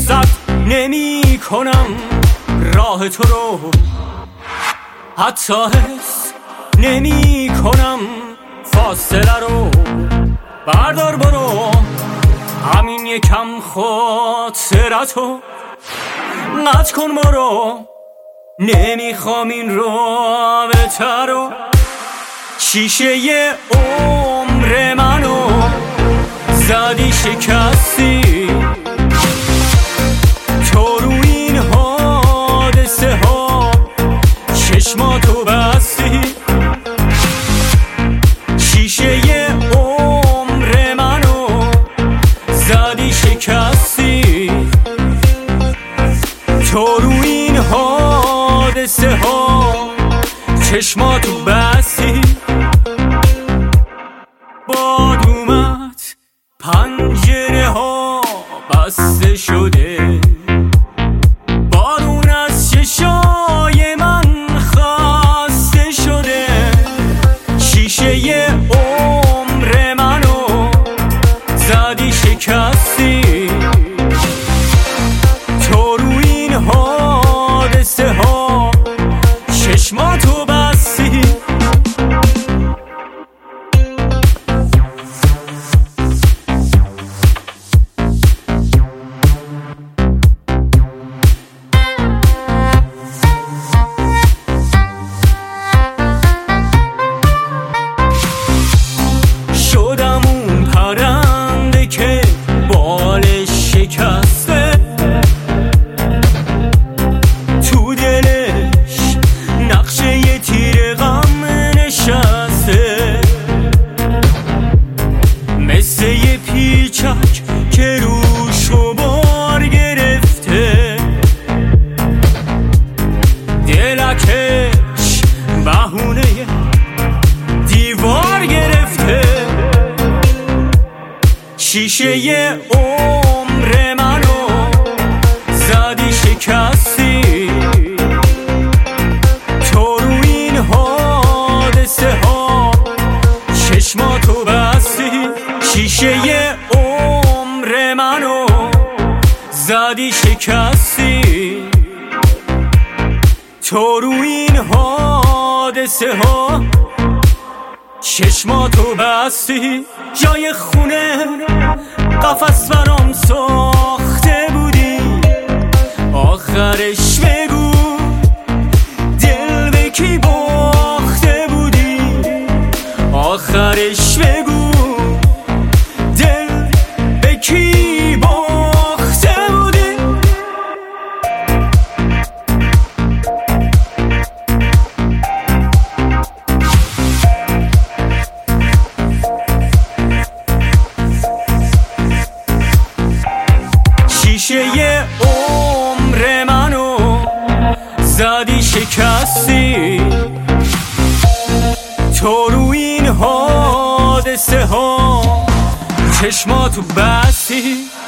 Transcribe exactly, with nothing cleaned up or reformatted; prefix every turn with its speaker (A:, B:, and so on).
A: رصد نمی کنم راه تو رو، حتی حس نمی کنم فاصله رو. بردار برو همین یکم خاطرتو قطع کن برو، نمیخوام این رابطه رو. شیشه ی عمر منو زدی شکستی، تو رو این حادثه ها چشماتو بستی. شیشه ی عمر منو زدی شکستی، تو رو این حادثه ها چشماتو بستی. باد اومد پنجره ها بسته شده، بارون از چشای من خسته شده. شیشه ی عمر منو زدی شکستی، تو رو این حادثه ها چشماتو بستی. شدم اون پرنده که بالش شکسته، تو دلش نقشه یه تیر غم نشسته، مثل یه پیچک که روشو بار گرفته. دلکش بهونه دیوار گرفته. شیشه ی عمر منو زدی شکستی، تو رو این حادثه ها چشماتو بستی. شیشه ی عمر منو زدی شکستی، تو رو این حادثه ها چشماتو بستی. جای خونه قفس برام ساخته بودی، آخرش بگو دل به کی باخته بودی. آخرش بگو دل به کی باخته بودی. شیشه ی عمر منو زدی شکستی، تو رو این حادثه ها چشماتو بستی.